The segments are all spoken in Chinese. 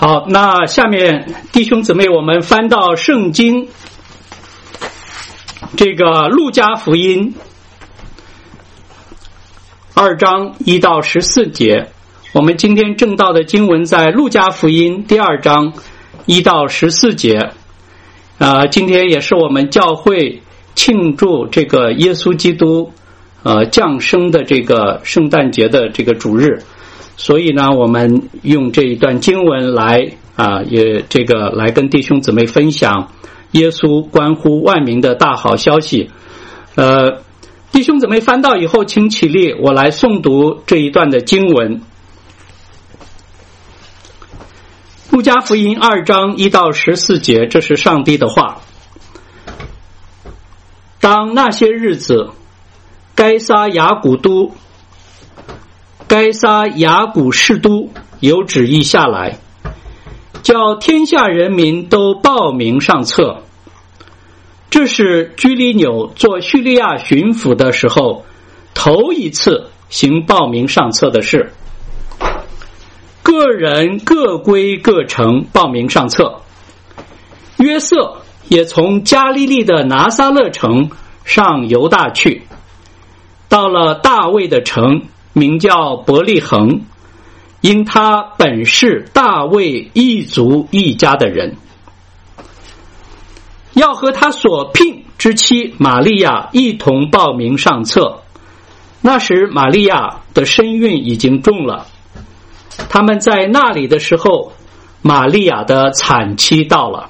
好，那下面弟兄姊妹，我们翻到圣经这个路加福音2章1到14节。我们今天正道的经文在路加福音第2章1到14节。今天也是我们教会庆祝这个耶稣基督降生的这个圣诞节的这个主日，所以呢，我们用这一段经文来来跟弟兄姊妹分享耶稣关乎万民的大好消息。弟兄姊妹翻到以后请起立，我来诵读这一段的经文。路加福音2章1到14节，这是上帝的话。当那些日子，该撒雅古士都有旨意下来，叫天下人民都报名上册。这是居里纽做叙利亚巡抚的时候头一次行报名上册的事。个人各归各城报名上册。约瑟也从加利利的拿撒勒城上犹大去，到了大卫的城，名叫伯利恒，因他本是大卫一族一家的人，要和他所聘之妻玛利亚一同报名上册。那时玛利亚的身孕已经重了，他们在那里的时候，玛利亚的产期到了，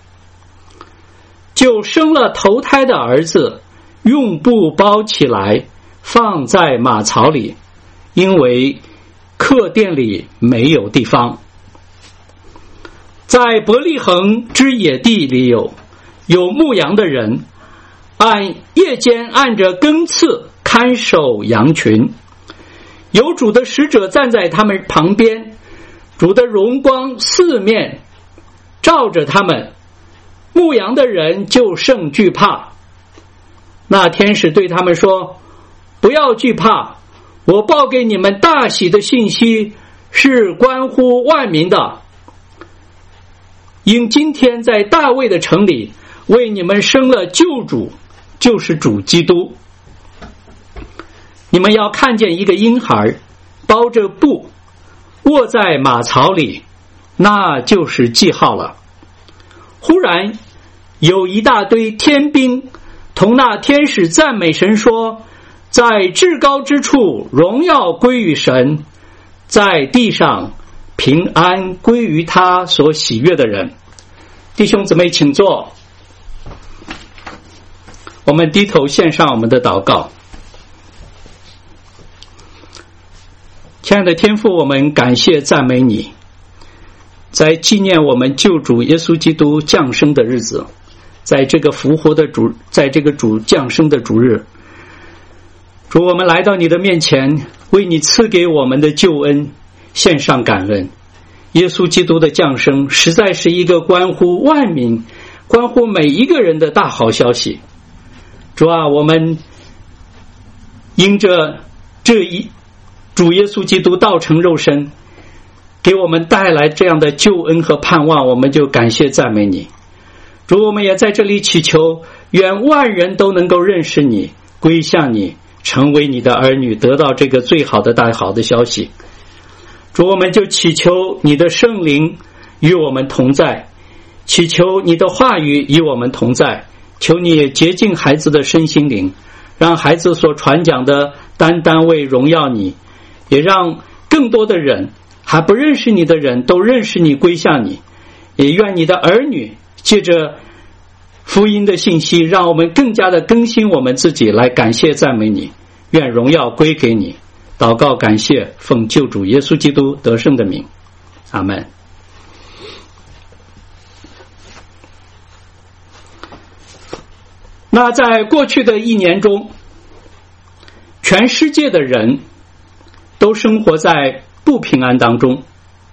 就生了头胎的儿子，用布包起来，放在马槽里，因为客店里没有地方。在伯利恒之野地里有牧羊的人，夜间按着更次看守羊群，有主的使者站在他们旁边，主的荣光四面照着他们，牧羊的人就甚惧怕。那天使对他们说，不要惧怕，我报给你们大喜的信息是关乎万民的，因今天在大卫的城里为你们生了救主，就是主基督。你们要看见一个婴孩包着布卧在马槽里，那就是记号了。忽然有一大堆天兵同那天使赞美神说，在至高之处荣耀归于神，在地上平安归于他所喜悦的人。弟兄姊妹请坐，我们低头献上我们的祷告。亲爱的天父，我们感谢赞美你，在纪念我们救主耶稣基督降生的日子，在这个复活的主，在这个主降生的主日，主，我们来到你的面前，为你赐给我们的救恩献上感恩。耶稣基督的降生实在是一个关乎万民，关乎每一个人的大好消息。主啊，我们因着主耶稣基督道成肉身，给我们带来这样的救恩和盼望，我们就感谢赞美你。主，我们也在这里祈求，愿万人都能够认识你，归向你，成为你的儿女，得到这个最好的大好的消息。主，我们就祈求你的圣灵与我们同在，祈求你的话语与我们同在，求你也洁净孩子的身心灵，让孩子所传讲的单单为荣耀你，也让更多的人，还不认识你的人都认识你，归向你。也愿你的儿女借着福音的信息，让我们更加的更新我们自己，来感谢赞美你，愿荣耀归给你。祷告感谢，奉救主耶稣基督得胜的名，阿们。那在过去的一年中，全世界的人都生活在不平安当中，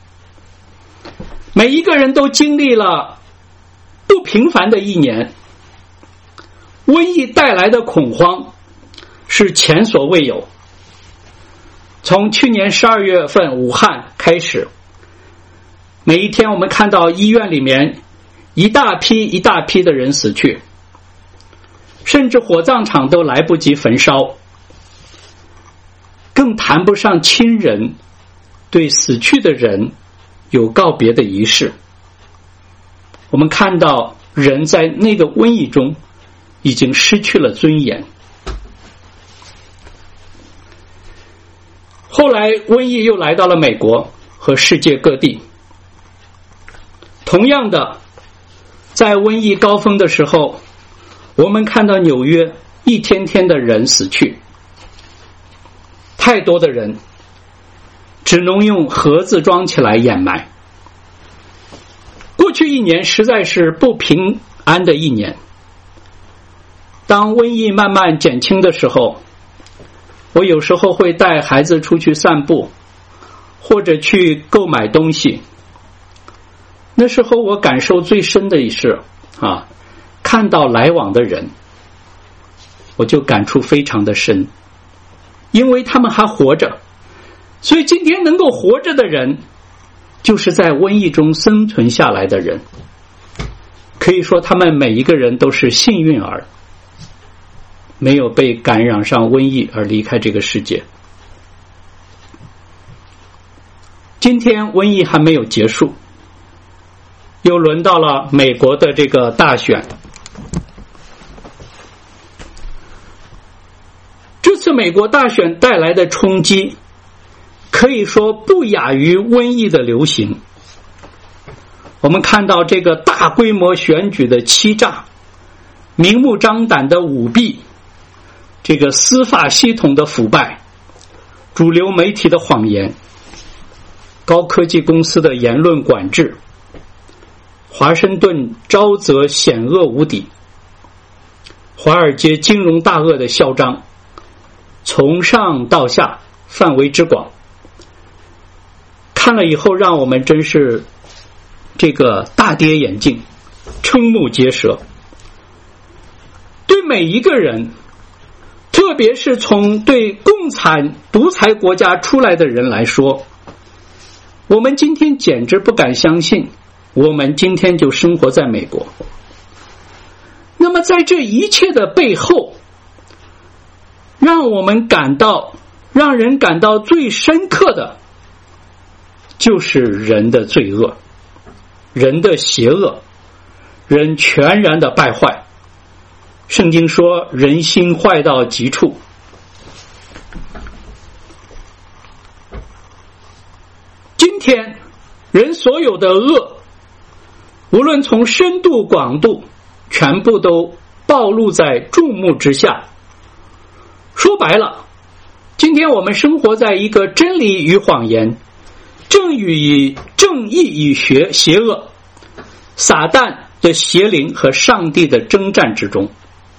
每一个人都经历了不平凡的一年。瘟疫带来的恐慌是前所未有。从去年12月份武汉开始， 每一天我们看到医院里面一大批一大批的人死去，甚至火葬场都来不及焚烧，更谈不上亲人对死去的人有告别的仪式。我们看到人在那个瘟疫中已经失去了尊严。后来瘟疫又来到了美国和世界各地，同样的，在瘟疫高峰的时候，我们看到纽约一天天的人死去，太多的人只能用盒子装起来掩埋。过去一年实在是不平安的一年。当瘟疫慢慢减轻的时候，我有时候会带孩子出去散步，或者去购买东西。那时候我感受最深的是看到来往的人，我就感触非常的深，因为他们还活着。所以今天能够活着的人，就是在瘟疫中生存下来的人。可以说他们每一个人都是幸运儿，没有被感染上瘟疫而离开这个世界。今天瘟疫还没有结束，又轮到了美国的这个大选。这次美国大选带来的冲击，可以说不亚于瘟疫的流行。我们看到这个大规模选举的欺诈，明目张胆的舞弊，这个司法系统的腐败，主流媒体的谎言，高科技公司的言论管制，华盛顿沼泽险恶无底，华尔街金融大鳄的嚣张，从上到下范围之广，看了以后让我们真是这个大跌眼镜，瞠目结舌。对每一个人，特别是从对共产独裁国家出来的人来说，我们今天简直不敢相信，我们今天就生活在美国。那么在这一切的背后，让人感到最深刻的，就是人的罪恶，人的邪恶，人全然的败坏。圣经说人心坏到极处。今天人所有的恶，无论从深度广度，全部都暴露在众目之下。说白了，今天我们生活在一个真理与谎言，正义与邪恶，撒旦的邪灵和上帝的征战之中。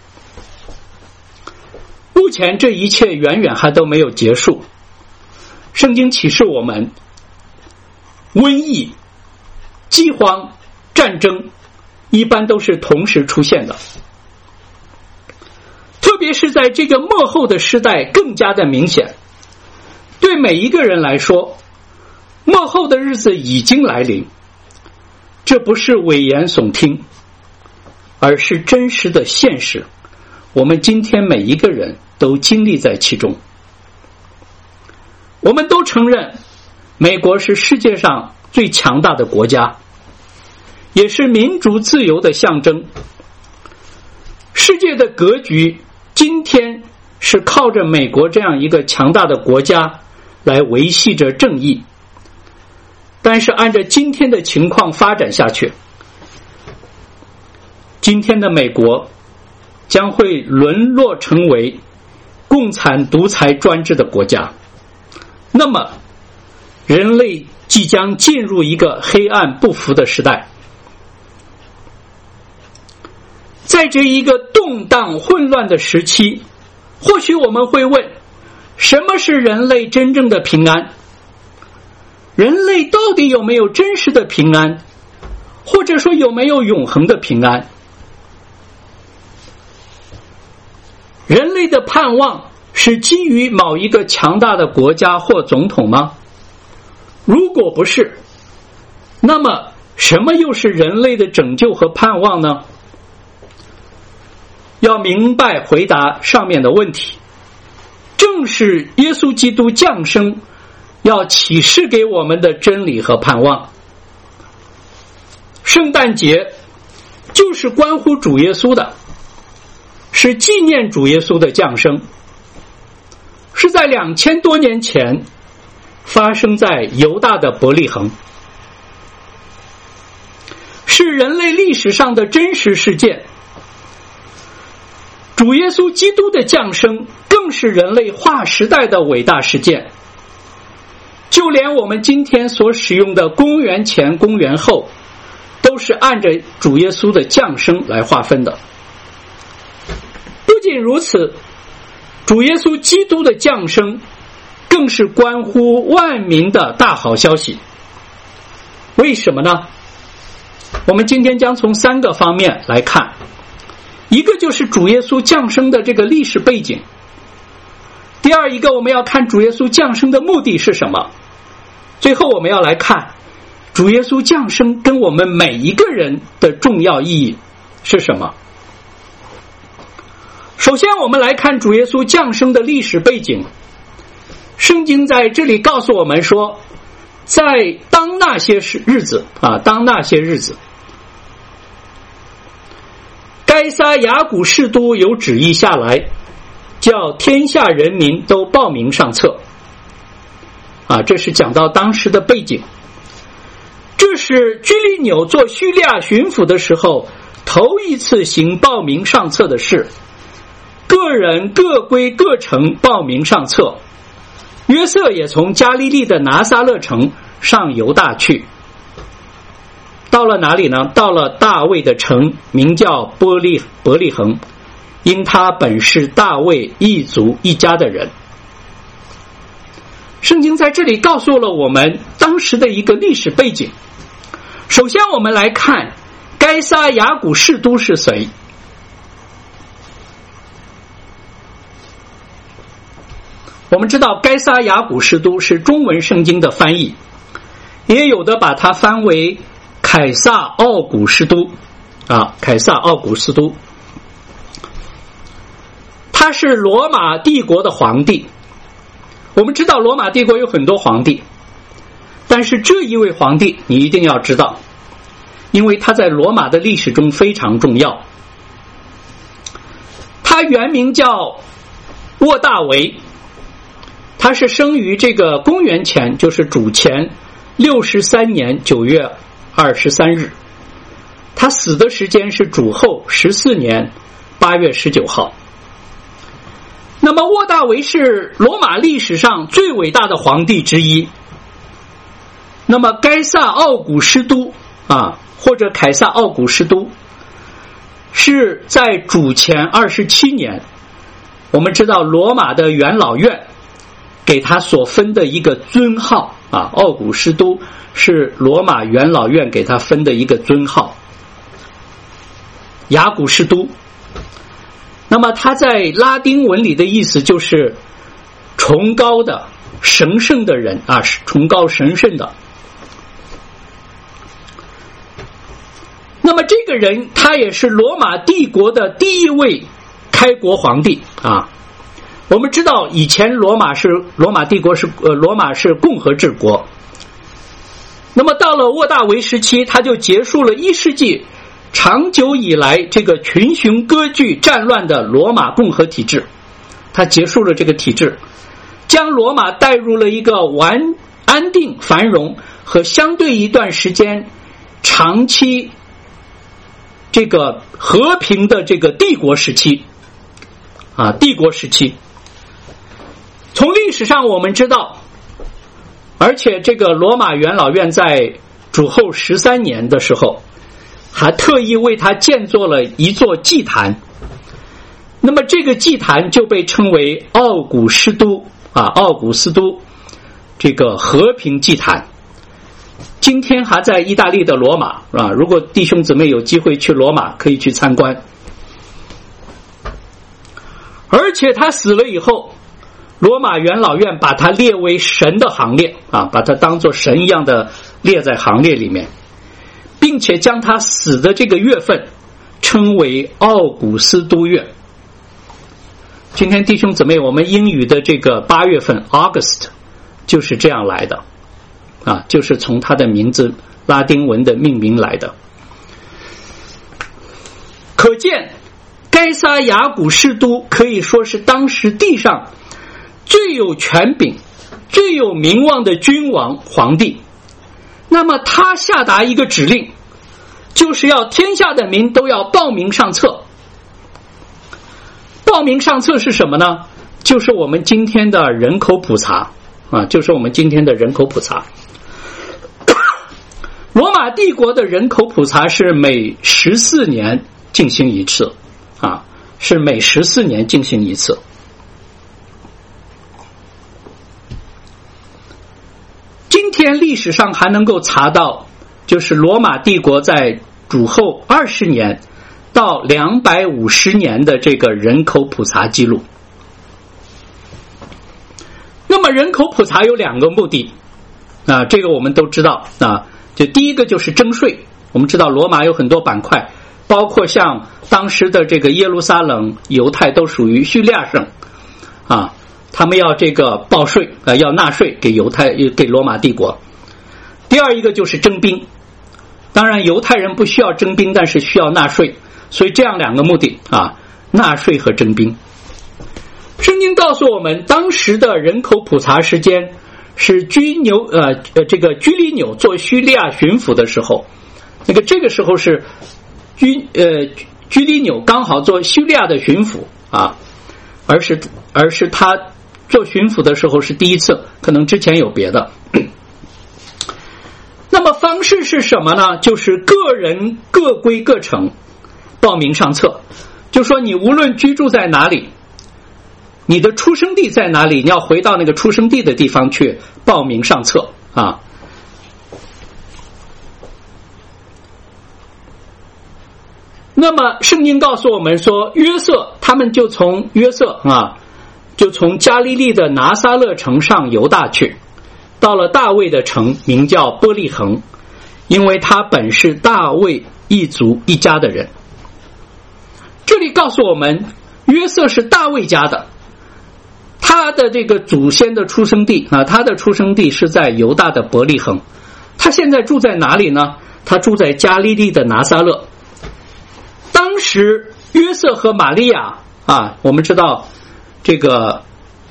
目前这一切远远还都没有结束。圣经启示我们，瘟疫、饥荒、战争一般都是同时出现的，特别是在这个末后的时代更加的明显。对每一个人来说，末后的日子已经来临，这不是危言耸听，而是真实的现实。我们今天每一个人都经历在其中。我们都承认美国是世界上最强大的国家，也是民主自由的象征。世界的格局今天是靠着美国这样一个强大的国家来维系着正义。但是按照今天的情况发展下去，今天的美国将会沦落成为共产独裁专制的国家。那么人类即将进入一个黑暗不服的时代。在这一个动荡混乱的时期，或许我们会问，什么是人类真正的平安？人类到底有没有真实的平安？或者说有没有永恒的平安？人类的盼望是基于某一个强大的国家或总统吗？如果不是， 那么什么又是人类的拯救和盼望呢？要明白回答上面的问题，正是耶稣基督降生要启示给我们的真理和盼望。圣诞节就是关乎主耶稣的，是纪念主耶稣的降生，是在2000多年前发生在犹大的伯利恒，是人类历史上的真实事件。主耶稣基督的降生更是人类划时代的伟大事件。就连我们今天所使用的公元前、公元后，都是按着主耶稣的降生来划分的。不仅如此，主耶稣基督的降生更是关乎万民的大好消息。为什么呢？我们今天将从3个方面来看。一个就是主耶稣降生的这个历史背景，第二一个我们要看主耶稣降生的目的是什么，最后我们要来看主耶稣降生跟我们每一个人的重要意义是什么。首先我们来看主耶稣降生的历史背景。圣经在这里告诉我们说，在当那些日子，该撒雅古士都有旨意下来，叫天下人民都报名上册。这是讲到当时的背景。这是居里纽做叙利亚巡抚的时候头一次行报名上册的事，个人各归各城报名上册。约瑟也从加利利的拿撒勒城上犹大去，到了哪里呢？到了大卫的城，名叫伯利恒，因他本是大卫一族一家的人。圣经在这里告诉了我们当时的一个历史背景。首先我们来看该撒雅古士都是谁。我们知道该撒雅古士都是中文圣经的翻译，也有的把它翻为凯撒奥古斯都，凯撒奥古斯都，他是罗马帝国的皇帝。我们知道罗马帝国有很多皇帝，但是这一位皇帝你一定要知道，因为他在罗马的历史中非常重要。他原名叫沃大维，他是生于这个公元前，就是主前63年9月23日，他死的时间是主后14年8月19号。那么沃大维是罗马历史上最伟大的皇帝之一。那么该撒奥古斯都或者凯撒奥古斯都是在主前27年，我们知道罗马的元老院给他所分的一个尊号奥古斯都是罗马元老院给他分的一个尊号，雅古士都。那么他在拉丁文里的意思就是崇高的、神圣的人崇高神圣的。那么这个人他也是罗马帝国的第一位开国皇帝我们知道以前罗马帝国是罗马是共和制国。那么到了沃大维时期，他就结束了1世纪长久以来这个群雄割据战乱的罗马共和体制，他结束了这个体制，将罗马带入了一个安定繁荣和相对一段时间长期这个和平的这个帝国时期帝国时期。从历史上我们知道，而且这个罗马元老院在主后13年的时候还特意为他建造了一座祭坛，那么这个祭坛就被称为奥古斯都这个和平祭坛。今天还在意大利的罗马如果弟兄姊妹有机会去罗马可以去参观。而且他死了以后，罗马元老院把他列为神的行列把他当作神一样的列在行列里面，并且将他死的这个月份称为奥古斯都月。今天弟兄姊妹，我们英语的这个8月份 August 就是这样来的啊，就是从他的名字拉丁文的命名来的。可见该撒雅古士都可以说是当时地上最有权柄最有名望的君王皇帝。那么他下达一个指令，就是要天下的民都要报名上册。报名上册是什么呢？就是我们今天的人口普查啊，就是我们今天的人口普查。罗马帝国的人口普查是每14年进行一次啊，是每14年进行一次。今天历史上还能够查到，就是罗马帝国在主后20年到250年的这个人口普查记录。那么人口普查有2个目的啊，这个我们都知道啊。就第一个就是征税，我们知道罗马有很多板块，包括像当时的这个耶路撒冷、犹太都属于叙利亚省啊，他们要这个报税要纳税给给罗马帝国。第二一个就是征兵，当然犹太人不需要征兵，但是需要纳税，所以这样2个目的啊，纳税和征兵。圣经告诉我们，当时的人口普查时间是居里纽做叙利亚巡抚的时候，这个时候是居里纽刚好做叙利亚的巡抚啊，而是他做巡抚的时候是第一次，可能之前有别的。那么方式是什么呢？就是个人各归各城，报名上册。就说你无论居住在哪里，你的出生地在哪里，你要回到那个出生地的地方去报名上册啊。那么圣经告诉我们说，约瑟他们就从加利利的拿撒勒城上犹大去，到了大卫的城，名叫伯利恒，因为他本是大卫一族一家的人。这里告诉我们，约瑟是大卫家的，他的这个祖先的出生地啊，他的出生地是在犹大的伯利恒。他现在住在哪里呢？他住在加利利的拿撒勒。当时约瑟和玛利亚啊，我们知道这个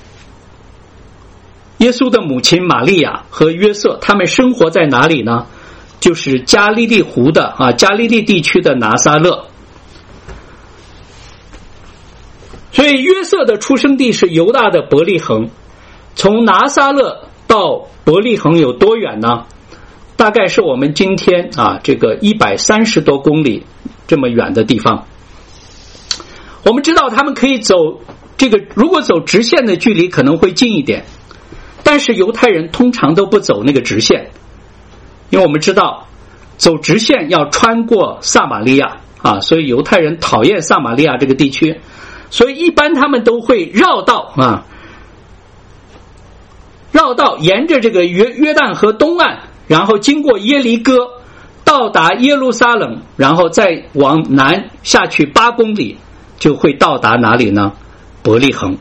耶稣的母亲玛利亚和约瑟他们生活在哪里呢？就是加利利湖的加利利地区的拿撒勒。所以约瑟的出生地是犹大的伯利恒。从拿撒勒到伯利恒有多远呢？大概是我们今天这个130多公里这么远的地方。我们知道他们可以走这个，如果走直线的距离可能会近一点，但是犹太人通常都不走那个直线，因为我们知道走直线要穿过撒玛利亚所以犹太人讨厌撒玛利亚这个地区，所以一般他们都会绕道沿着这个约旦河东岸，然后经过耶利哥到达耶路撒冷，然后再往南下去8公里就会到达哪里呢？伯利恒。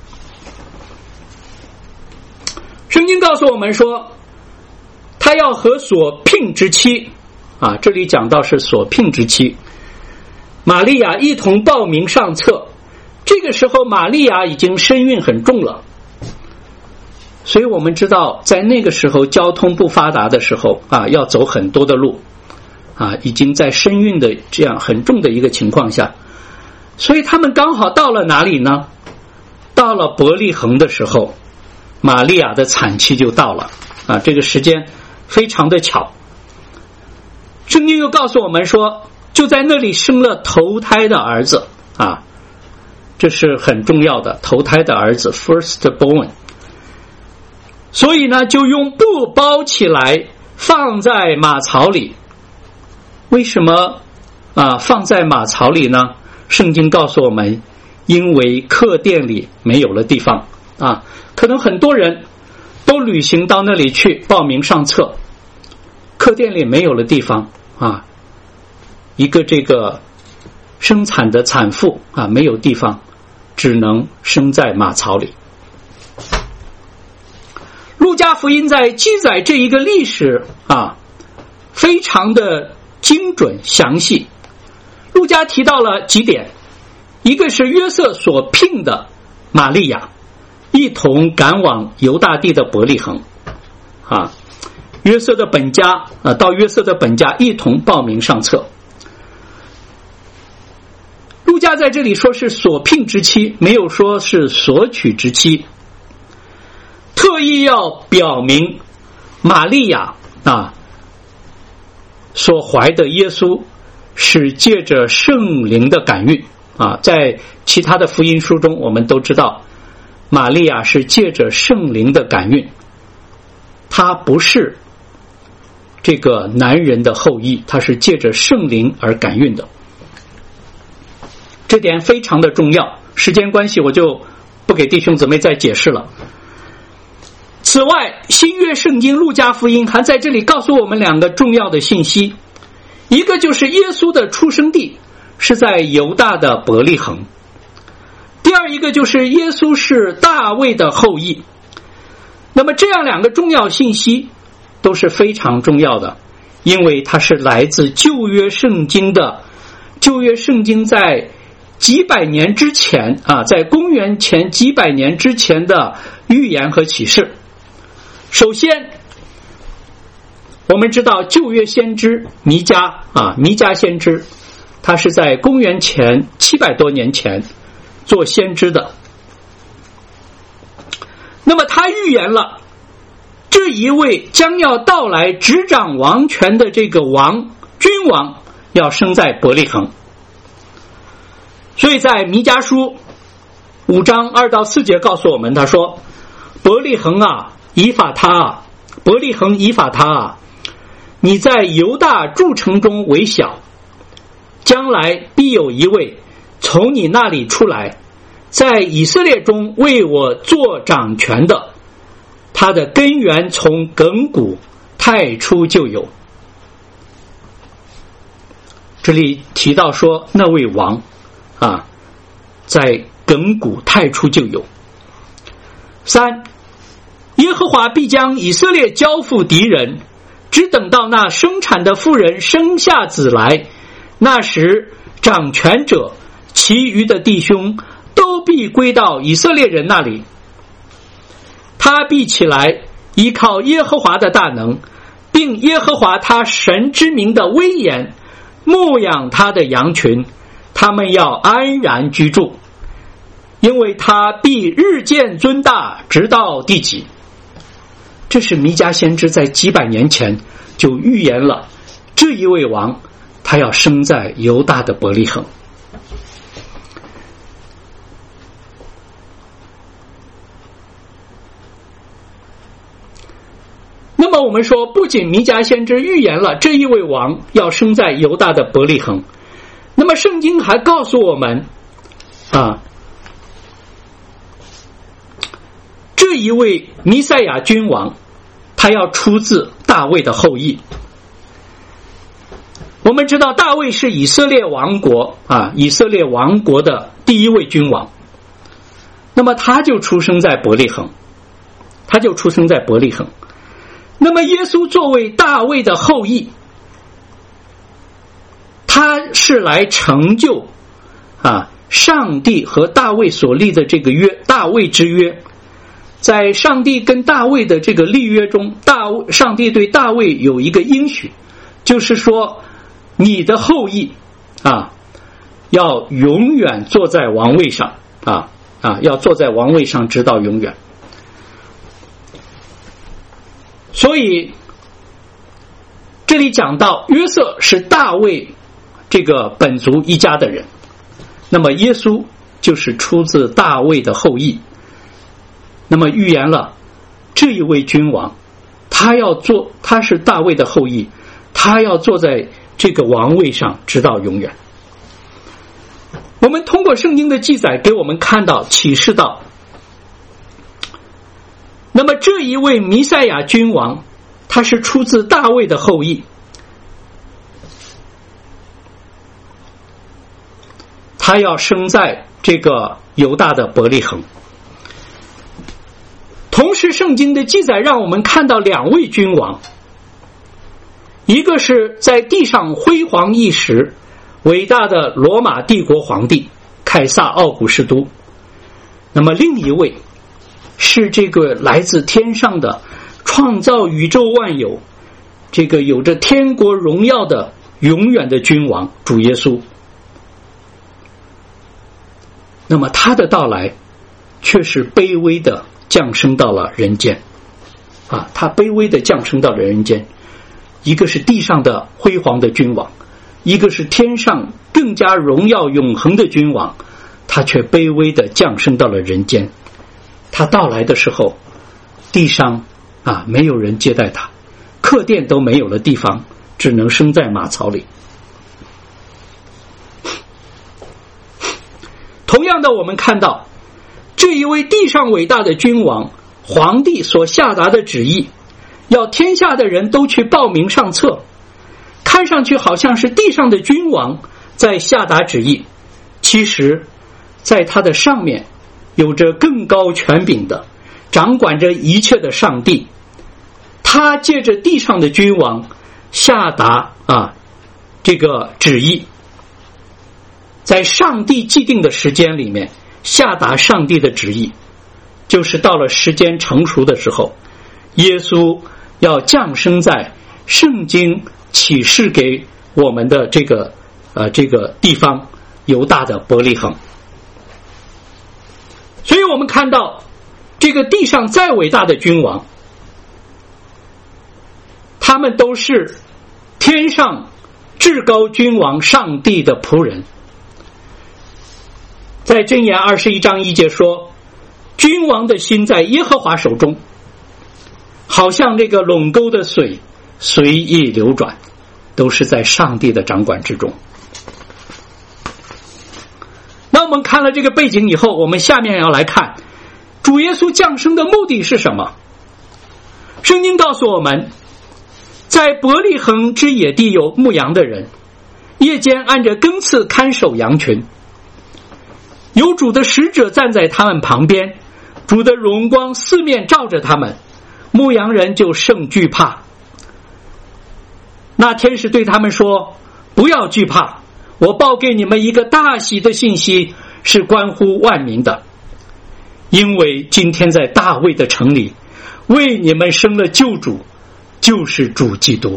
圣经告诉我们说，他要和所聘之妻这里讲到是所聘之妻玛利亚一同报名上册。这个时候玛利亚已经身孕很重了，所以我们知道在那个时候交通不发达的时候要走很多的路已经在身孕的这样很重的一个情况下，所以他们刚好到了哪里呢？到了伯利恒的时候，玛利亚的产期就到了这个时间非常的巧。圣经又告诉我们说，就在那里生了头胎的儿子这是很重要的，头胎的儿子 firstborn。 所以呢就用布包起来放在马槽里。为什么放在马槽里呢？圣经告诉我们，因为客店里没有了地方可能很多人都旅行到那里去报名上册客店里没有了地方啊，一个这个生产的产妇啊没有地方，只能生在马槽里。路加福音在记载这一个历史啊，非常的精准详细。路加提到了几点，一个是约瑟所聘的玛利亚一同赶往犹大地的伯利恒啊，约瑟的本家到约瑟的本家一同报名上册。路加在这里说是所聘之妻，没有说是所娶之妻，特意要表明玛利亚所怀的耶稣是借着圣灵的感孕在其他的福音书中我们都知道玛利亚是借着圣灵的感孕，她不是这个男人的后裔，她是借着圣灵而感孕的，这点非常的重要。时间关系我就不给弟兄姊妹再解释了。此外，新约圣经路加福音还在这里告诉我们两个重要的信息，一个就是耶稣的出生地是在犹大的伯利恒，第二一个就是耶稣是大卫的后裔。那么这样两个重要信息都是非常重要的，因为它是来自旧约圣经在几百年之前在公元前几百年之前的预言和启示。首先我们知道旧约先知弥迦先知，他是在公元前700多年前做先知的。那么他预言了这一位将要到来执掌王权的这个君王要生在伯利恒。所以在弥迦书5章2到4节告诉我们，他说伯利恒以法他伯利恒以法他你在犹大诸城中为小，将来必有一位从你那里出来，在以色列中为我做掌权的，他的根源从亘古太初就有。这里提到说那位王在亘古太初就有。3，耶和华必将以色列交付敌人，只等到那生产的妇人生下子来，那时掌权者其余的弟兄都必归到以色列人那里。他必起来依靠耶和华的大能，并耶和华他神之名的威严，牧养他的羊群，他们要安然居住，因为他必日渐尊大，直到地极。这是弥迦先知在几百年前就预言了这一位王，他要生在犹大的伯利恒。那么我们说，不仅弥迦先知预言了这一位王要生在犹大的伯利恒，那么圣经还告诉我们这一位弥赛亚君王他要出自大卫的后裔。我们知道大卫是以色列王国的第一位君王，那么他就出生在伯利恒。那么耶稣作为大卫的后裔，他是来成就上帝和大卫所立的这个约，大卫之约。在上帝跟大卫的这个立约中，上帝对大卫有一个应许，就是说你的后裔要永远坐在王位上要坐在王位上直到永远。所以这里讲到约瑟是大卫这个本族一家的人，那么耶稣就是出自大卫的后裔。那么预言了这一位君王，他是大卫的后裔，他要坐在这个王位上直到永远。我们通过圣经的记载给我们看到启示到，那么这一位弥赛亚君王他是出自大卫的后裔，他要生在这个犹大的伯利恒。同时圣经的记载让我们看到两位君王，一个是在地上辉煌一时伟大的罗马帝国皇帝凯撒奥古斯都，那么另一位是这个来自天上的创造宇宙万有，这个有着天国荣耀的永远的君王主耶稣。那么他的到来却是卑微的降生到了人间啊，他卑微的降生到了人间，一个是地上的辉煌的君王，一个是天上更加荣耀永恒的君王，他却卑微的降生到了人间。他到来的时候，地上没有人接待他，客店都没有了地方，只能生在马槽里。同样的，我们看到这一位地上伟大的君王皇帝所下达的旨意，要天下的人都去报名上册，看上去好像是地上的君王在下达旨意，其实在他的上面有着更高权柄的掌管着一切的上帝，他借着地上的君王下达这个旨意，在上帝既定的时间里面下达上帝的旨意，就是到了时间成熟的时候，耶稣要降生在圣经启示给我们的这个地方犹大的伯利恒。所以我们看到这个地上再伟大的君王，他们都是天上至高君王上帝的仆人。在箴言21章1节说，君王的心在耶和华手中，好像这个垄沟的水随意流转，都是在上帝的掌管之中。那我们看了这个背景以后，我们下面要来看主耶稣降生的目的是什么。圣经告诉我们，在伯利恒之野地有牧羊的人，夜间按着更次看守羊群，有主的使者站在他们旁边，主的荣光四面照着他们，牧羊人就甚惧怕。那天使对他们说，不要惧怕，我报给你们一个大喜的信息，是关乎万民的，因为今天在大卫的城里为你们生了救主，就是主基督。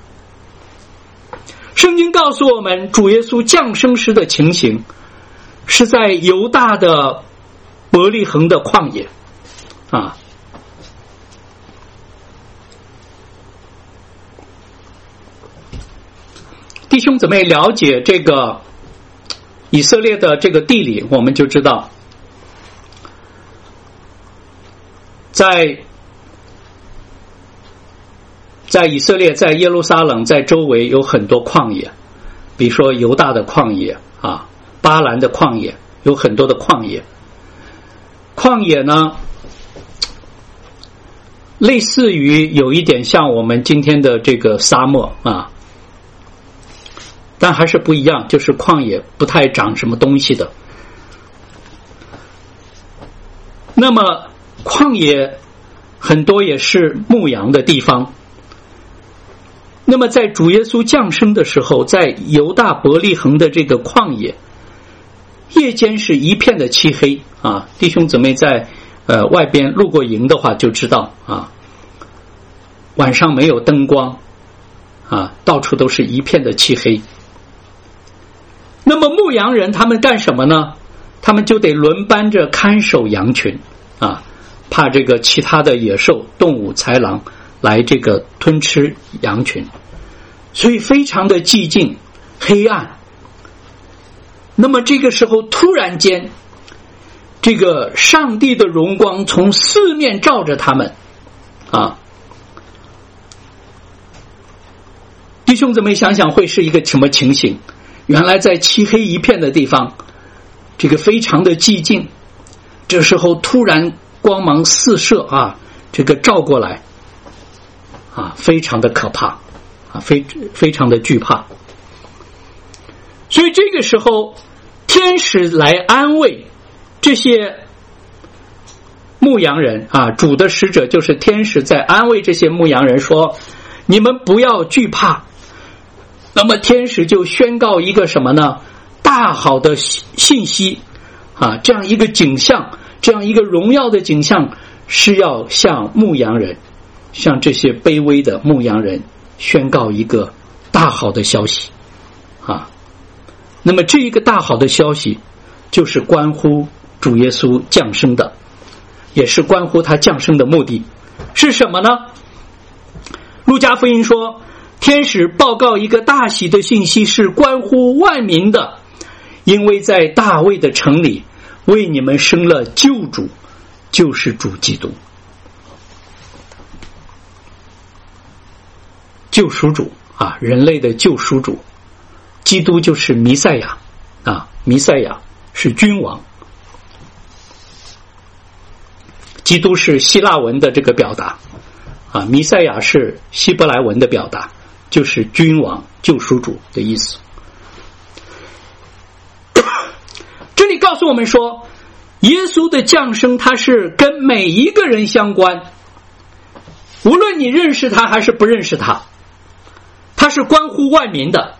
圣经告诉我们，主耶稣降生时的情形是在犹大的伯利恒的旷野弟兄姊妹了解这个以色列的这个地理，我们就知道在以色列，在耶路撒冷，在周围有很多旷野，比如说犹大的旷野巴兰的旷野，有很多的旷野。旷野呢，类似于有一点像我们今天的这个沙漠但还是不一样，就是旷野不太长什么东西的。那么旷野很多也是牧羊的地方。那么在主耶稣降生的时候，在犹大伯利恒的这个旷野，夜间是一片的漆黑弟兄姊妹在外边露过营的话就知道晚上没有灯光到处都是一片的漆黑。那么牧羊人他们干什么呢？他们就得轮班着看守羊群怕这个其他的野兽动物豺狼来这个吞吃羊群，所以非常的寂静黑暗。那么这个时候突然间，这个上帝的荣光从四面照着他们弟兄姊妹想想会是一个什么情形？原来在漆黑一片的地方，这个非常的寂静，这时候突然光芒四射这个照过来非常的可怕非常的惧怕。所以这个时候天使来安慰这些牧羊人主的使者就是天使在安慰这些牧羊人说，你们不要惧怕。那么天使就宣告一个什么呢？大好的信息这样一个景象，这样一个荣耀的景象，是要向牧羊人，向这些卑微的牧羊人宣告一个大好的消息那么这一个大好的消息就是关乎主耶稣降生的，也是关乎他降生的目的是什么呢？路加福音说，天使报告一个大喜的信息，是关乎万民的，因为在大卫的城里为你们生了救主，就是主基督。救赎主人类的救赎主，基督就是弥赛亚弥赛亚是君王，基督是希腊文的这个表达弥赛亚是希伯来文的表达，就是君王救赎主的意思。这里告诉我们说，耶稣的降生他是跟每一个人相关，无论你认识他还是不认识他，他是关乎万民的。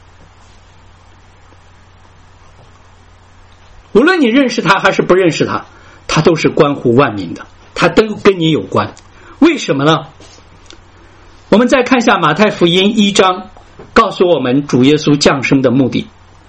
无论你认识他还是不认识他，他都是关乎万民的，他都跟你有关。为什么呢？我们再看一下马太福音1章，告诉我们主耶稣降生的目的。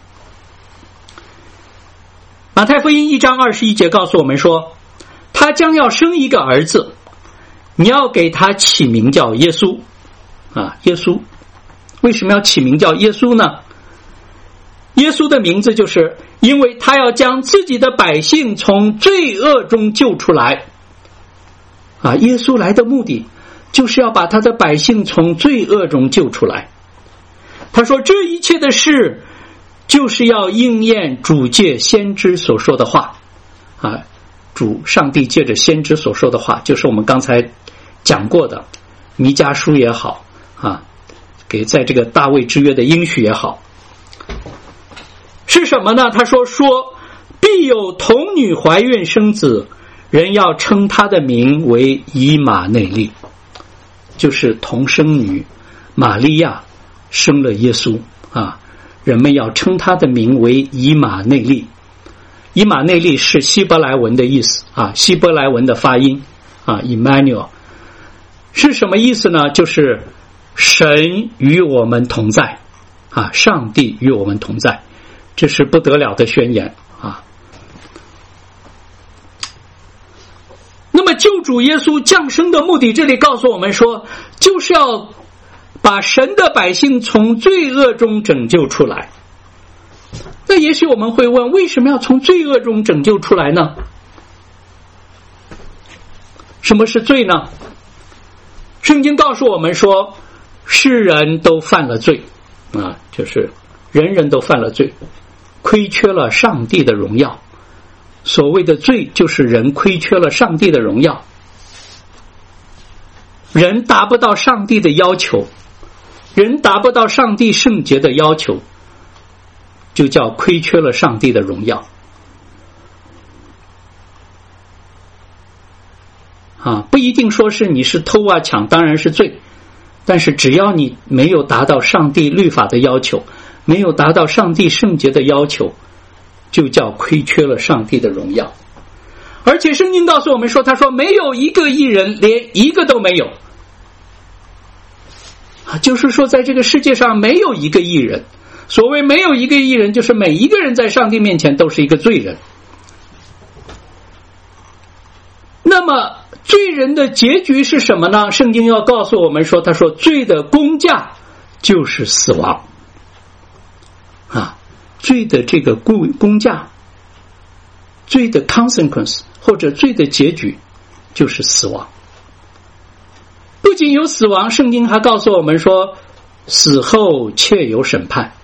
马太福音1章21节告诉我们说，他将要生一个儿子，你要给他起名叫耶稣耶稣。为什么要起名叫耶稣呢？耶稣的名字就是因为他要将自己的百姓从罪恶中救出来耶稣来的目的就是要把他的百姓从罪恶中救出来。他说这一切的事就是要应验主借先知所说的话主上帝借着先知所说的话，就是我们刚才讲过的弥迦书也好给在这个大卫之约的应许也好，是什么呢？他说必有童女怀孕生子，人要称他的名为以马内利，就是童生女玛利亚生了耶稣人们要称他的名为以马内利。以马内利是希伯来文的意思希伯来文的发音Emmanuel 是什么意思呢？就是神与我们同在上帝与我们同在，这是不得了的宣言那么救主耶稣降生的目的，这里告诉我们说，就是要把神的百姓从罪恶中拯救出来。那也许我们会问，为什么要从罪恶中拯救出来呢？什么是罪呢？圣经告诉我们说，世人都犯了罪就是人人都犯了罪，亏缺了上帝的荣耀。所谓的罪就是人亏缺了上帝的荣耀，人达不到上帝的要求，人达不到上帝圣洁的要求，就叫亏缺了上帝的荣耀不一定说是你是偷抢当然是罪，但是只要你没有达到上帝律法的要求，没有达到上帝圣洁的要求，就叫亏缺了上帝的荣耀。而且圣经告诉我们说，他说没有一个义人，连一个都没有就是说在这个世界上没有一个义人。所谓没有一个义人，就是每一个人在上帝面前都是一个罪人。那么罪人的结局是什么呢？圣经要告诉我们说，他说罪的工价就是死亡罪的这个工价，罪的 consequence 或者罪的结局就是死亡。不仅有死亡，圣经还告诉我们说，死后且有审判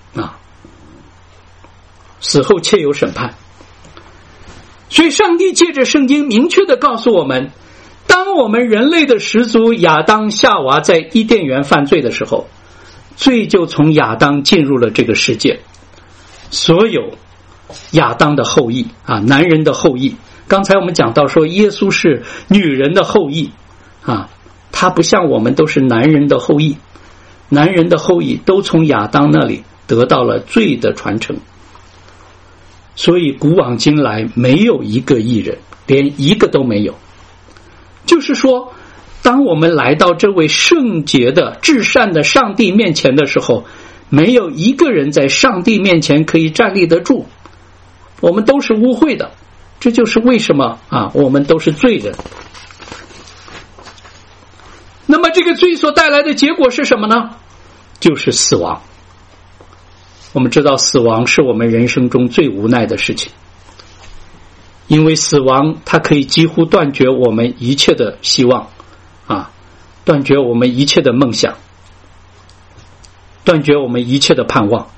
死后且有审判。所以上帝借着圣经明确地告诉我们，当当我们人类的始祖亚当夏娃在伊甸园犯罪的时候，罪就从亚当进入了这个世界。所有亚当的后裔啊，男人的后裔，刚才我们讲到说耶稣是女人的后裔啊，他不像我们都是男人的后裔，男人的后裔都从亚当那里得到了罪的传承。所以古往今来没有一个义人，连一个都没有。就是说，当我们来到这位圣洁的至善的上帝面前的时候，没有一个人在上帝面前可以站立得住，我们都是污秽的。这就是为什么啊，我们都是罪人。那么这个罪所带来的结果是什么呢？就是死亡。我们知道死亡是我们人生中最无奈的事情，因为死亡它可以几乎断绝我们一切的希望啊，断绝我们一切的梦想，断绝我们一切的盼望。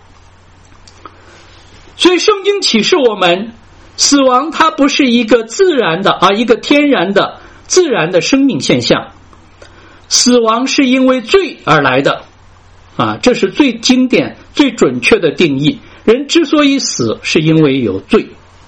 所以圣经启示我们，死亡它不是一个自然的一个天然的自然的生命现象，死亡是因为罪而来的啊，这是最经典最准确的定义。人之所以死，是因为有罪。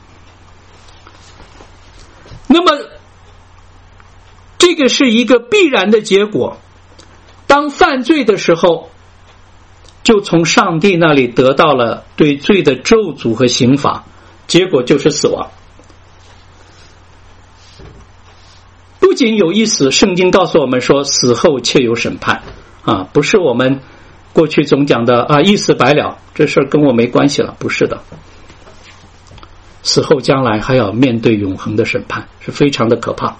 那么这个是一个必然的结果，当犯罪的时候，就从上帝那里得到了对罪的咒诅和刑罚，结果就是死亡。不仅有一死，圣经告诉我们说死后且有审判啊，不是我们过去总讲的一死百了，这事跟我没关系了，不是的。死后将来还要面对永恒的审判，是非常的可怕。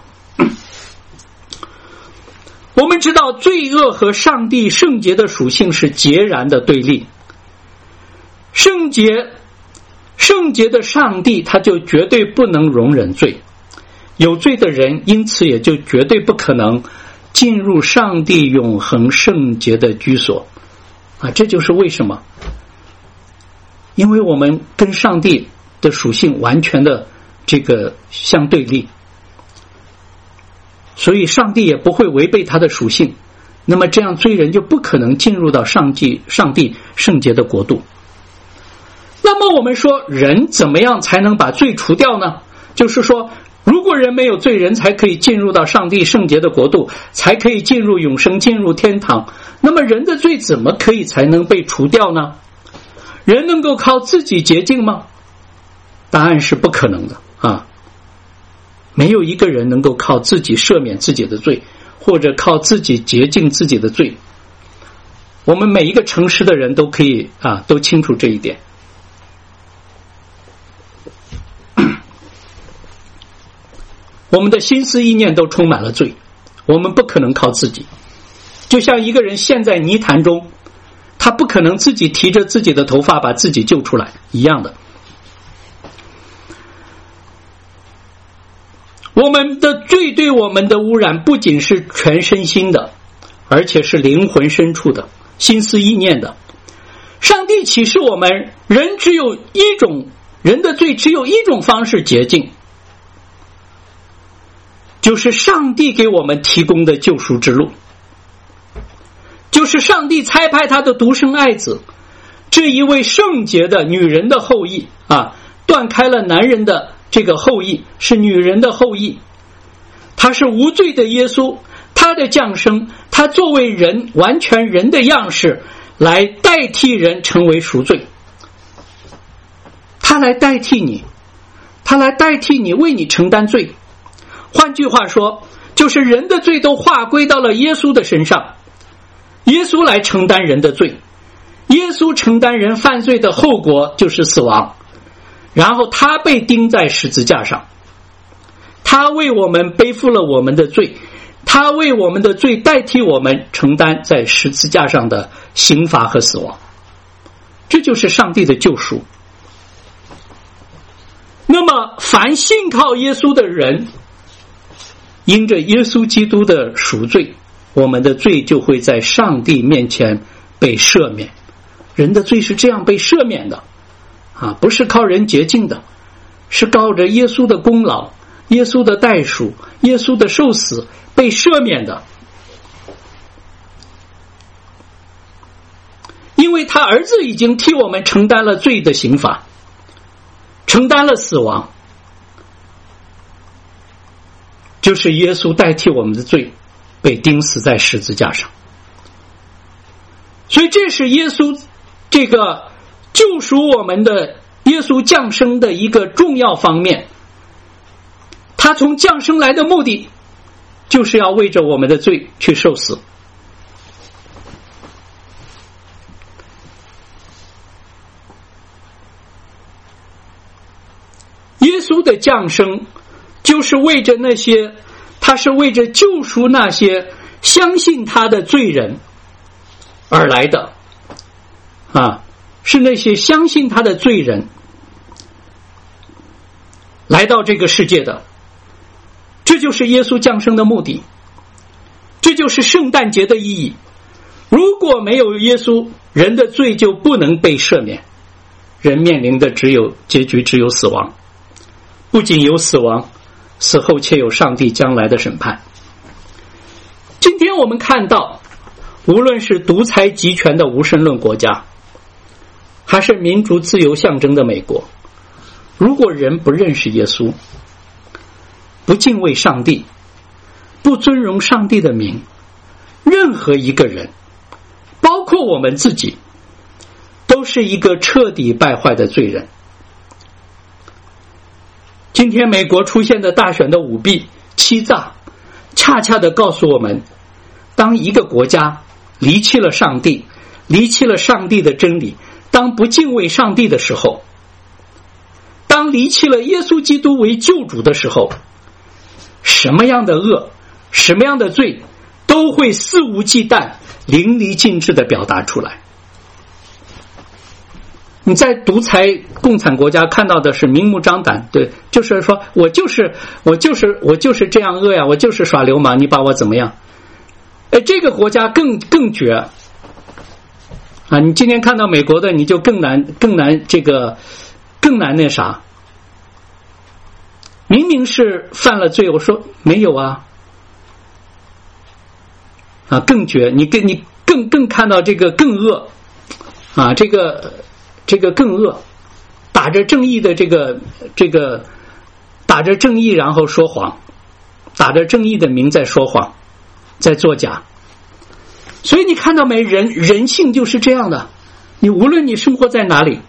我们知道罪恶和上帝圣洁的属性是截然的对立。圣洁的上帝他就绝对不能容忍罪，有罪的人因此也就绝对不可能进入上帝永恒圣洁的居所啊，这就是为什么，因为我们跟上帝的属性完全的这个相对立，所以上帝也不会违背他的属性，那么这样罪人就不可能进入到上帝圣洁的国度。那么我们说人怎么样才能把罪除掉呢？就是说如果人没有罪，人才可以进入到上帝圣洁的国度，才可以进入永生，进入天堂。那么人的罪怎么可以才能被除掉呢？人能够靠自己洁净吗？答案是不可能的啊！没有一个人能够靠自己赦免自己的罪，或者靠自己洁净自己的罪。我们每一个诚实的人都可以都清楚这一点。我们的心思意念都充满了罪，我们不可能靠自己。就像一个人陷在泥潭中，他不可能自己提着自己的头发把自己救出来一样的。我们的罪对我们的污染不仅是全身心的，而且是灵魂深处的，心思意念的。上帝启示我们，人的罪只有一种方式洁净，就是上帝给我们提供的救赎之路，就是上帝差派他的独生爱子，这一位圣洁的女人的后裔断开了男人的这个后裔，是女人的后裔，他是无罪的耶稣，他的降生，他作为人，完全人的样式，来代替人成为赎罪，他来代替你，他来代替你，为你承担罪。换句话说，就是人的罪都划归到了耶稣的身上，耶稣来承担人的罪，耶稣承担人犯罪的后果就是死亡，然后他被钉在十字架上，他为我们背负了我们的罪，他为我们的罪代替我们承担在十字架上的刑罚和死亡，这就是上帝的救赎。那么凡信靠耶稣的人，因着耶稣基督的赎罪，我们的罪就会在上帝面前被赦免。人的罪是这样被赦免的不是靠人洁净的，是靠着耶稣的功劳， 耶稣的代赎、耶稣的受死被赦免的。因为他儿子已经替我们承担了罪的刑罚，承担了死亡，就是耶稣代替我们的罪被钉死在十字架上。所以这是耶稣这个救赎我们的耶稣降生的一个重要方面。他从降生来的目的就是要为着我们的罪去受死。耶稣的降生就是为着那些，他是为着救赎那些相信他的罪人而来的是那些相信他的罪人来到这个世界的。这就是耶稣降生的目的，这就是圣诞节的意义。如果没有耶稣，人的罪就不能被赦免，人面临的结局只有死亡。不仅有死亡，死后且有上帝将来的审判。今天我们看到，无论是独裁集权的无神论国家，还是民主自由象征的美国，如果人不认识耶稣，不敬畏上帝，不尊荣上帝的名，任何一个人，包括我们自己，都是一个彻底败坏的罪人。今天美国出现的大选的舞弊、欺诈，恰恰地告诉我们，当一个国家离弃了上帝，离弃了上帝的真理，当不敬畏上帝的时候，当离弃了耶稣基督为救主的时候，什么样的恶，什么样的罪，都会肆无忌惮、淋漓尽致地表达出来。你在独裁共产国家看到的是明目张胆，对，就是说我就是这样恶呀，我就是耍流氓，你把我怎么样？这个国家更绝你今天看到美国的，你就更难那啥。明明是犯了罪，我说没有更绝，你更看到这个更恶这个更恶，打着正义的这个打着正义然后说谎，打着正义的名在说谎，在作假。所以你看到没，人性就是这样的，你无论你生活在哪里。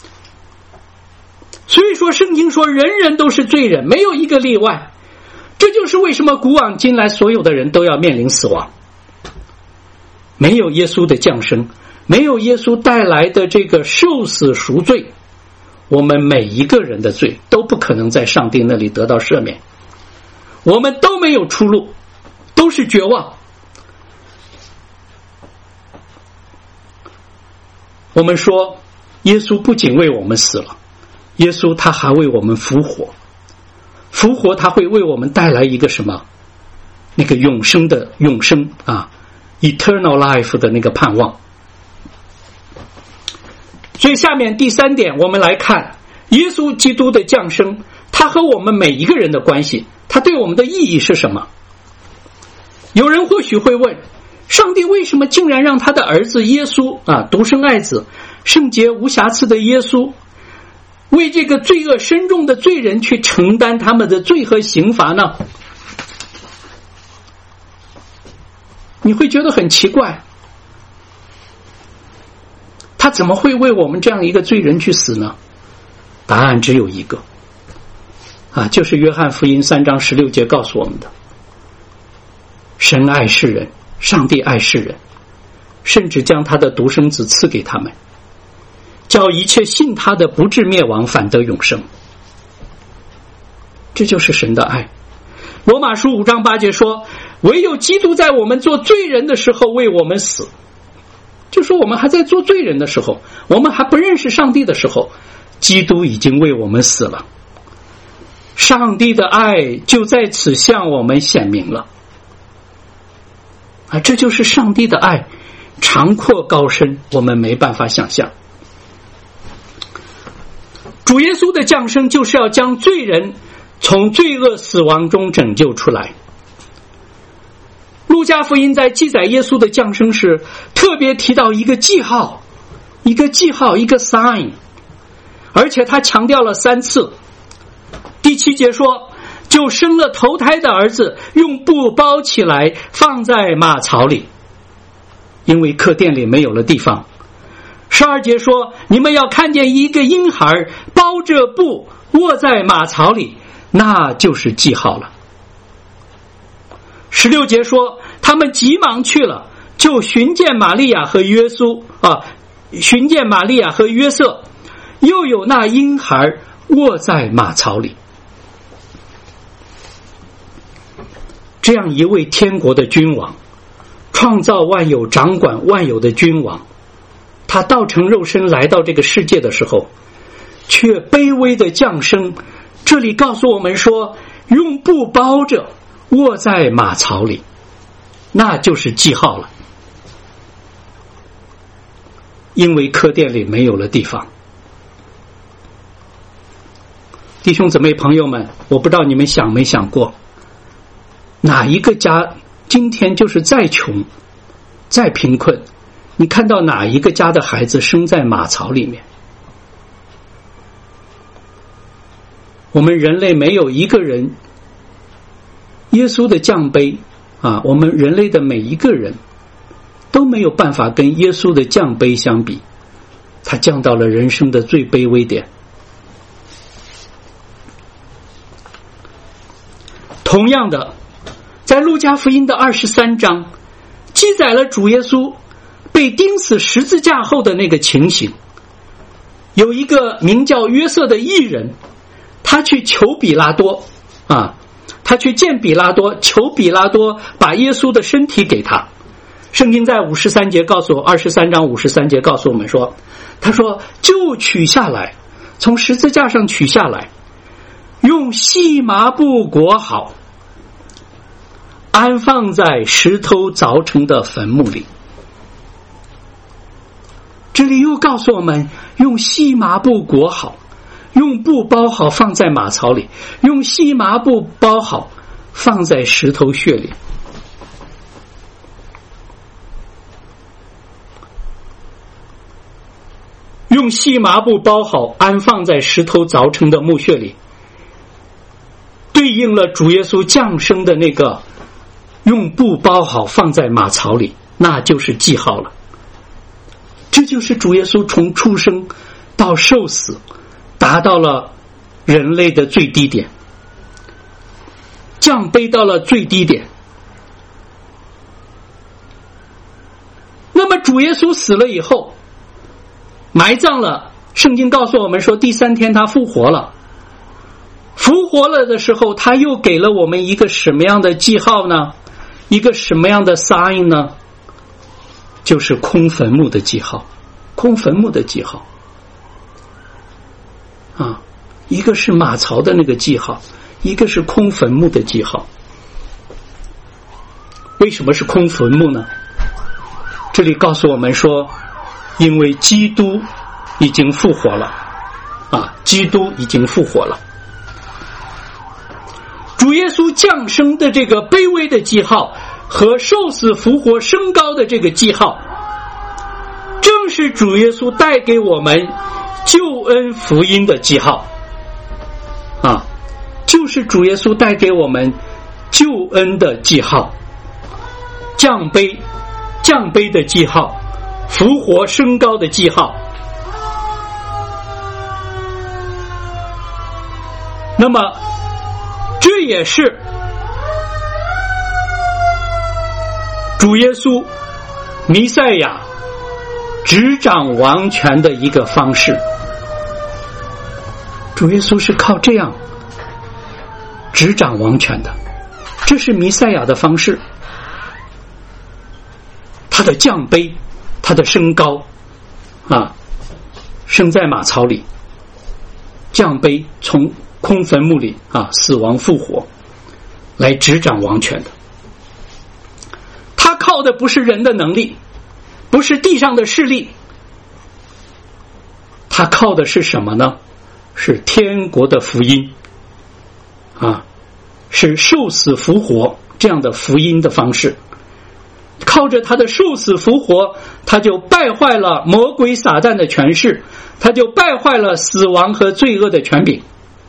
所以说圣经说人人都是罪人，没有一个例外。这就是为什么古往今来所有的人都要面临死亡。没有耶稣的降生，没有耶稣带来的这个受死赎罪，我们每一个人的罪都不可能在上帝那里得到赦免，我们都没有出路，都是绝望。我们说耶稣不仅为我们死了，耶稣他还为我们复活，复活他会为我们带来一个什么？那个永生 eternal life 的那个盼望。所以下面第三点，我们来看耶稣基督的降生，他和我们每一个人的关系，他对我们的意义是什么？有人或许会问，上帝为什么竟然让他的儿子耶稣独生爱子，圣洁无瑕疵的耶稣，为这个罪恶深重的罪人去承担他们的罪和刑罚呢？你会觉得很奇怪，他怎么会为我们这样一个罪人去死呢？答案只有一个就是约翰福音3章16节告诉我们的，神爱世人，上帝爱世人，甚至将他的独生子赐给他们，叫一切信他的不至灭亡，反得永生。这就是神的爱。罗马书5章8节说，唯有基督在我们做罪人的时候为我们死，就说我们还在做罪人的时候，我们还不认识上帝的时候，基督已经为我们死了。上帝的爱就在此向我们显明了这就是上帝的爱，长阔高深，我们没办法想象。主耶稣的降生就是要将罪人从罪恶死亡中拯救出来。路加福音在记载耶稣的降生时，特别提到一个记号，一个 sign， 而且他强调了3次。第7节说，就生了头胎的儿子，用布包起来，放在马槽里，因为客店里没有了地方。12节说，你们要看见一个婴孩包着布卧在马槽里，那就是记号了。16节说，他们急忙去了，就寻见玛利亚和约瑟，又有那婴孩卧在马槽里。这样一位天国的君王，创造万有、掌管万有的君王，他道成肉身来到这个世界的时候，却卑微的降生。这里告诉我们说，用布包着卧在马槽里，那就是记号了。因为客店里没有了地方。弟兄姊妹朋友们，我不知道你们想没想过，哪一个家今天就是再穷再贫困，你看到哪一个家的孩子生在马槽里面？我们人类没有一个人，耶稣的降卑啊，我们人类的每一个人都没有办法跟耶稣的降卑相比，他降到了人生的最卑微点。同样的，在路加福音的23章记载了主耶稣被钉死十字架后的那个情形。有一个名叫约瑟的义人，他去求比拉多他去见比拉多，求比拉多把耶稣的身体给他。圣经在23章53节告诉我们说，他说就取下来，从十字架上取下来，用细麻布裹好，安放在石头凿成的坟墓里。这里又告诉我们，用细麻布裹好，用布包好，放在马槽里，用细麻布包好，放在石头穴里。用细麻布包好，安放在石头凿成的墓穴里，对应了主耶稣降生的那个用布包好放在马槽里，那就是记号了。这就是主耶稣从出生到受死，达到了人类的最低点，降卑到了最低点。那么主耶稣死了以后，埋葬了，圣经告诉我们说第3天他复活了。复活了的时候，他又给了我们一个什么样的记号呢？一个什么样的 sign 呢？就是空坟墓的记号。空坟墓的记号一个是马槽的那个记号，一个是空坟墓的记号。为什么是空坟墓呢？这里告诉我们说，因为基督已经复活了基督已经复活了。主耶稣降生的这个卑微的记号和受死复活升高的这个记号，正是主耶稣带给我们救恩福音的记号就是主耶稣带给我们救恩的记号，降卑的记号，复活升高的记号。那么这也是主耶稣弥赛亚执掌王权的一个方式。主耶稣是靠这样执掌王权的，这是弥赛亚的方式。他的降卑，他的升高生在马槽里，降卑，从空坟墓里死亡复活，来执掌王权的。他靠的不是人的能力，不是地上的势力，他靠的是什么呢？是天国的福音是受死复活这样的福音的方式。靠着他的受死复活，他就败坏了魔鬼撒旦的权势，他就败坏了死亡和罪恶的权柄，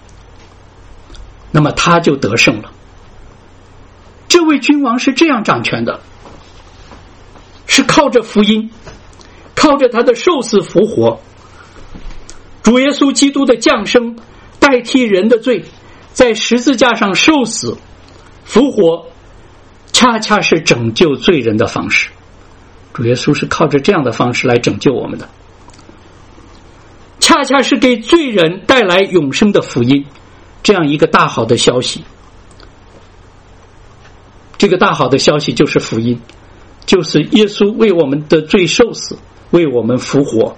那么他就得胜了。这位君王是这样掌权的，是靠着福音，靠着他的受死复活，主耶稣基督的降生代替人的罪，在十字架上受死复活，恰恰是拯救罪人的方式。主耶稣是靠着这样的方式来拯救我们的，恰恰是给罪人带来永生的福音，这样一个大好的消息。这个大好的消息就是福音，就是耶稣为我们的罪受死，为我们复活。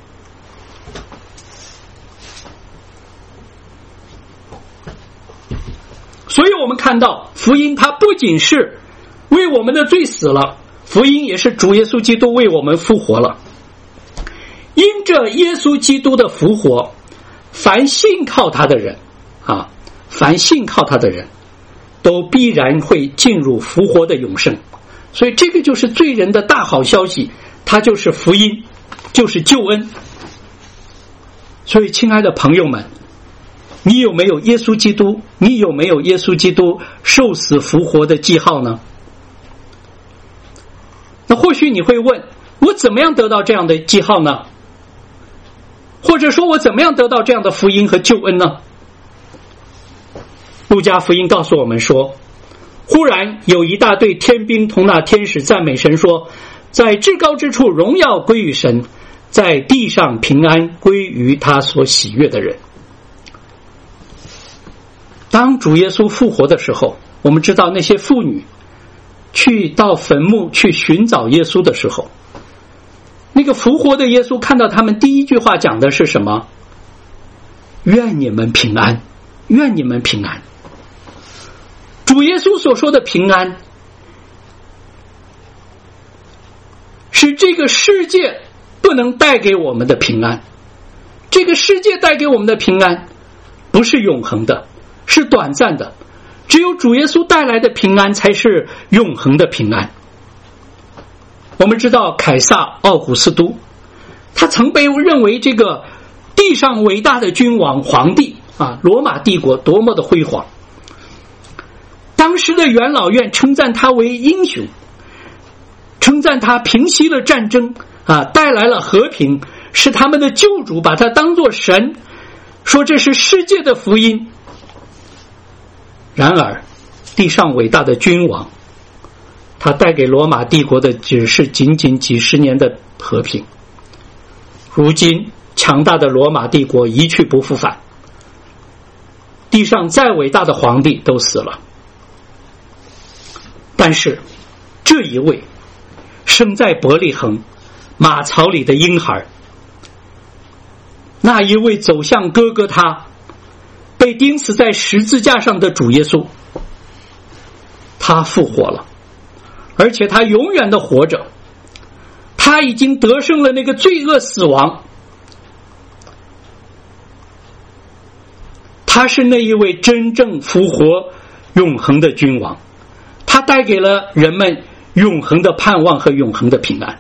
所以我们看到福音它不仅是为我们的罪死了，福音也是主耶稣基督为我们复活了。因着耶稣基督的复活，凡信靠他的人凡信靠他的人都必然会进入复活的永生。所以这个就是罪人的大好消息，它就是福音，就是救恩。所以亲爱的朋友们，你有没有耶稣基督？你有没有耶稣基督受死复活的记号呢？那或许你会问，我怎么样得到这样的记号呢？或者说我怎么样得到这样的福音和救恩呢？路加福音告诉我们说，忽然有一大队天兵同那天使赞美神说，在至高之处荣耀归于神，在地上平安归于他所喜悦的人。当主耶稣复活的时候，我们知道那些妇女去到坟墓去寻找耶稣的时候，那个复活的耶稣看到他们，第一句话讲的是什么？愿你们平安，愿你们平安。主耶稣所说的平安，是这个世界不能带给我们的平安。这个世界带给我们的平安不是永恒的，是短暂的，只有主耶稣带来的平安才是永恒的平安。我们知道凯撒奥古斯都，他曾被认为这个地上伟大的君王皇帝罗马帝国多么的辉煌。当时的元老院称赞他为英雄，称赞他平息了战争带来了和平，是他们的救主，把他当作神，说这是世界的福音。然而地上伟大的君王，他带给罗马帝国的只是仅仅几十年的和平。如今强大的罗马帝国一去不复返，地上再伟大的皇帝都死了。但是这一位生在伯利恒马槽里的婴孩，那一位走向哥哥他被钉死在十字架上的主耶稣，他复活了，而且他永远的活着，他已经得胜了那个罪恶死亡。他是那一位真正复活永恒的君王，他带给了人们永恒的盼望和永恒的平安。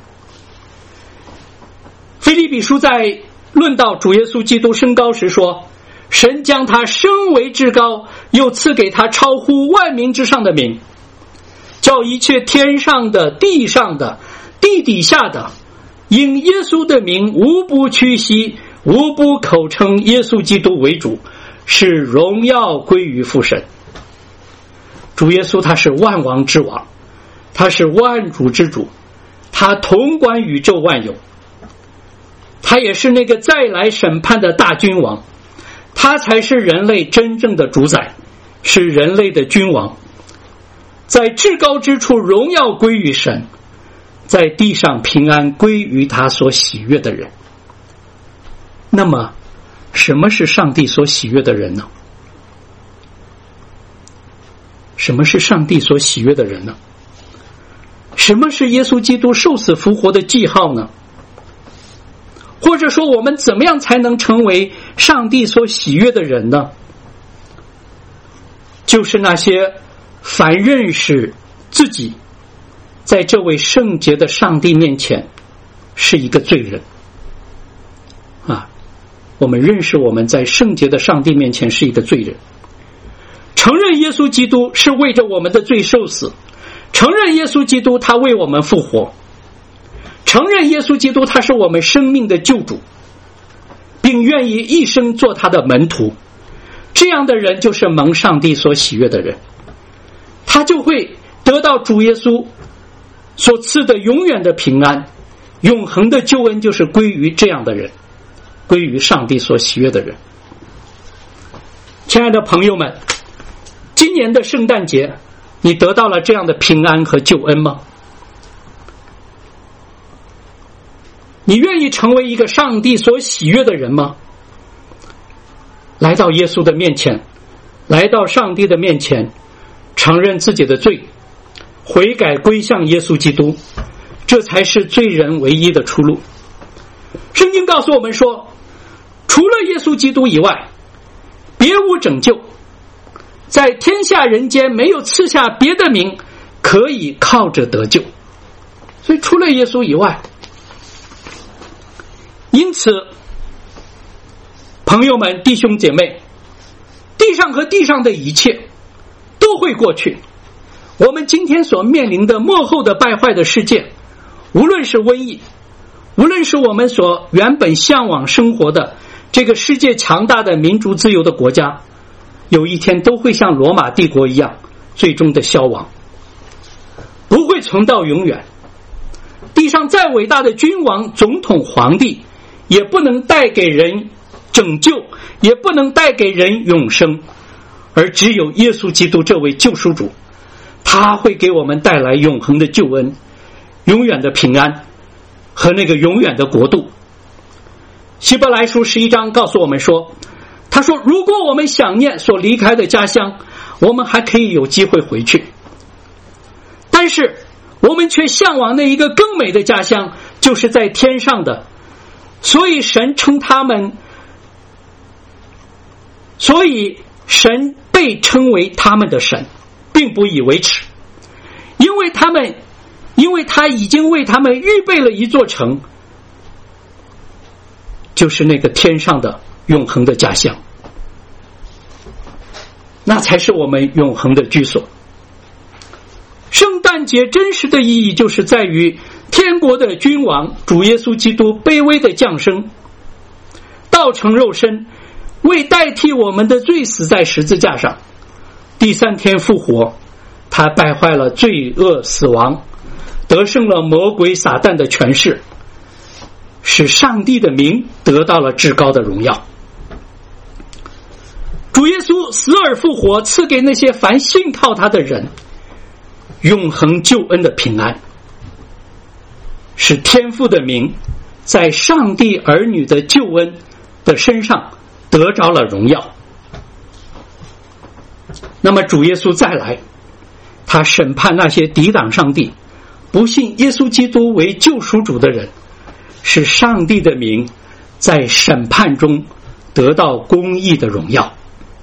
腓立比书在论到主耶稣基督升高时说，神将他升为至高，又赐给他超乎万民之上的名，叫一切天上的地上的地底下的因耶稣的名无不屈膝，无不口称耶稣基督为主，使荣耀归于父神。主耶稣他是万王之王，他是万主之主，他统管宇宙万有，他也是那个再来审判的大君王，他才是人类真正的主宰，是人类的君王。在至高之处荣耀归于神，在地上平安归于他所喜悦的人。那么什么是上帝所喜悦的人呢？什么是上帝所喜悦的人呢？什么是耶稣基督受死复活的记号呢？或者说我们怎么样才能成为上帝所喜悦的人呢？ 就是那些凡认识自己在这位圣洁的上帝面前是一个罪人啊。我们认识我们在圣洁的上帝面前是一个罪人，承认耶稣基督是为着我们的罪受死，承认耶稣基督他为我们复活，承认耶稣基督他是我们生命的救主，并愿意一生做他的门徒，这样的人就是蒙上帝所喜悦的人，他就会得到主耶稣所赐的永远的平安，永恒的救恩就是归于这样的人，归于上帝所喜悦的人。亲爱的朋友们，今年的圣诞节你得到了这样的平安和救恩吗？你愿意成为一个上帝所喜悦的人吗？来到耶稣的面前，来到上帝的面前，承认自己的罪，悔改归向耶稣基督，这才是罪人唯一的出路。圣经告诉我们说，除了耶稣基督以外，别无拯救，在天下人间没有赐下别的名可以靠着得救。所以除了耶稣以外，因此朋友们弟兄姐妹，地上和地上的一切都会过去。我们今天所面临的末后的败坏的世界，无论是瘟疫，无论是我们所原本向往生活的这个世界强大的民族自由的国家，有一天都会像罗马帝国一样最终的消亡，不会存到永远。地上再伟大的君王总统皇帝也不能带给人拯救，也不能带给人永生，而只有耶稣基督这位救赎主，他会给我们带来永恒的救恩，永远的平安和那个永远的国度。希伯来书11章告诉我们说，他说如果我们想念所离开的家乡，我们还可以有机会回去，但是我们却向往那一个更美的家乡，就是在天上的。所以神被称为他们的神，并不以为耻，因为他已经为他们预备了一座城，就是那个天上的永恒的家乡，那才是我们永恒的居所。圣诞节真实的意义就是在于天国的君王主耶稣基督卑微的降生，道成肉身，为代替我们的罪死在十字架上，第三天复活，他败坏了罪恶死亡，得胜了魔鬼撒旦的权势，使上帝的名得到了至高的荣耀。主耶稣死而复活，赐给那些凡信靠他的人永恒救恩的平安，使天父的名在上帝儿女的救恩的身上得着了荣耀。那么主耶稣再来，他审判那些抵挡上帝不信耶稣基督为救赎主的人，使上帝的名在审判中得到公义的荣耀。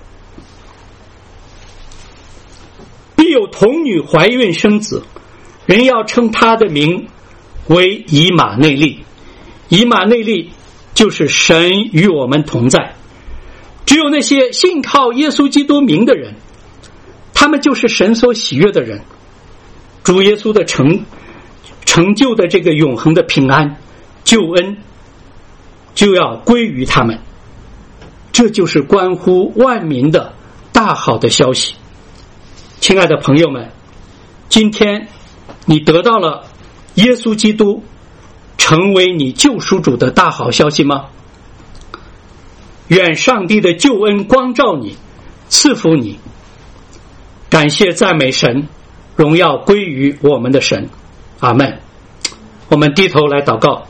必有童女怀孕生子，人要称他的名为以马内利。以马内利就是神与我们同在。只有那些信靠耶稣基督名的人，他们就是神所喜悦的人，主耶稣的成就的这个永恒的平安救恩就要归于他们。这就是关乎万民的大好的消息。亲爱的朋友们，今天你得到了耶稣基督成为你救赎主的大好消息吗？愿上帝的救恩光照你，赐福你。感谢赞美神，荣耀归于我们的神。阿们。我们低头来祷告。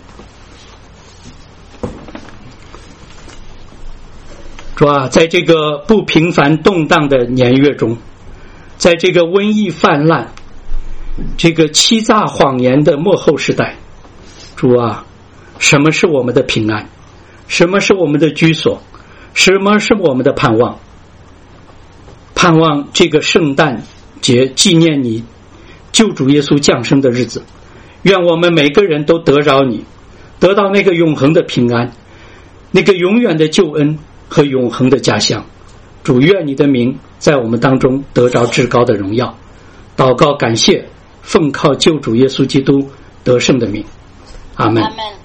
主啊，在这个不平凡动荡的年月中，在这个瘟疫泛滥，这个欺诈谎言的末后时代，主啊，什么是我们的平安？什么是我们的居所？什么是我们的盼望？ 盼望这个圣诞节纪念你救主耶稣降生的日子，愿我们每个人都得着你，得到那个永恒的平安，那个永远的救恩和永恒的家乡。主，愿你的名在我们当中得着至高的荣耀。祷告感谢，奉靠救主耶稣基督得胜的名，阿们。